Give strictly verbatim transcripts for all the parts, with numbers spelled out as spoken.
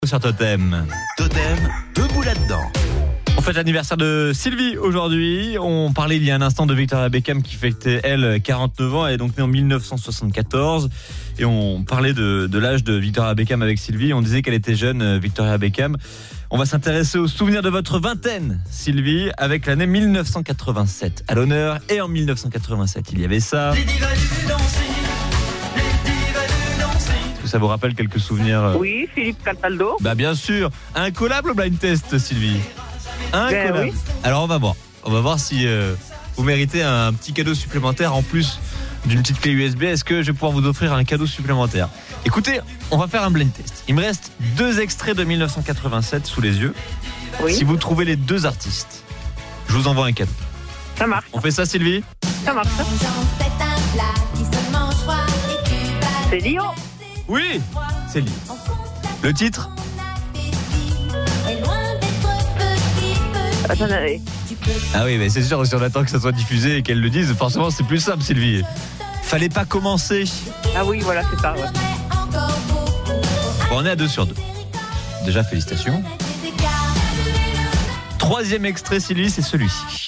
Sur Totem. Totem, debout là-dedans. On fête l'anniversaire de Sylvie aujourd'hui. On parlait il y a un instant de Victoria Beckham qui fêtait, elle, quarante-neuf ans. Elle est donc née en dix-neuf cent soixante-quatorze. Et on parlait de, de l'âge de Victoria Beckham avec Sylvie. On disait qu'elle était jeune, Victoria Beckham. On va s'intéresser aux souvenirs de votre vingtaine, Sylvie, avec l'année dix-neuf cent quatre-vingt-sept. À l'honneur, et en dix-neuf cent quatre-vingt-sept, il y avait ça. Les divas du dancing, les divas du dancing. Est-ce que ça vous rappelle quelques souvenirs? Oui, Philippe Cataldo. Bah bien sûr. Incollable au blind test, Sylvie. Incollable. Ben oui. Alors on va voir. On va voir si euh, vous méritez un petit cadeau supplémentaire en plus d'une petite clé U S B. Est-ce que je vais pouvoir vous offrir un cadeau supplémentaire? Écoutez, on va faire un blind test. Il me reste deux extraits de dix-neuf cent quatre-vingt-sept sous les yeux. Oui, Si vous trouvez les deux artistes, je vous envoie un cadeau. ça marche, On fait ça, Sylvie? ça marche. C'est un plat qui se mange froid et tu vas C'est Lio. Oui, c'est lui. Le titre? est loin d'être petit, petit. Attendez. Tu peux Ah oui, mais c'est sûr, si on attend que ça soit diffusé et qu'elle le dise, forcément c'est plus simple, Sylvie. Fallait pas commencer. Ah oui, voilà, c'est ça. Ouais. encore beaucoup. Bon, on est à deux sur deux. Déjà, félicitations. Des écarts. Troisième extrait, Sylvie, c'est celui-ci.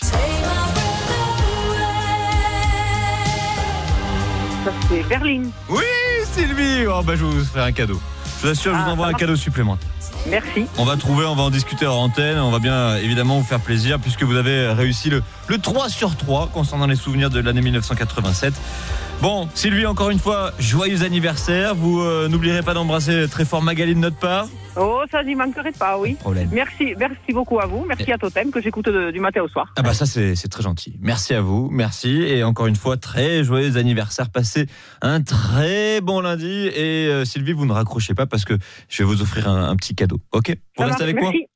Ça, c'est Berlin. Oui, Sylvie. Oh, bah, je vais vous faire un cadeau. Je vous assure, je vous Ah, envoie ça un marche. cadeau supplémentaire. Merci. On va trouver, on va en discuter hors antenne. On va bien évidemment vous faire plaisir puisque vous avez réussi le, le trois sur trois concernant les souvenirs de l'année dix-neuf cent quatre-vingt-sept. Bon, Sylvie, encore une fois, joyeux anniversaire. Vous euh, n'oublierez pas d'embrasser très fort Magali de notre part. Oh, ça n'y manquerait pas, oui. Problème. Merci, merci beaucoup à vous. Merci à Totem que j'écoute de- du matin au soir. Ah bah ça c'est c'est très gentil. Merci à vous, merci et encore une fois très joyeux anniversaire. Passez un très bon lundi et euh, Sylvie, vous ne raccrochez pas parce que je vais vous offrir un, un petit cadeau. Ok? Vous Ça restez marche, avec moi? merci.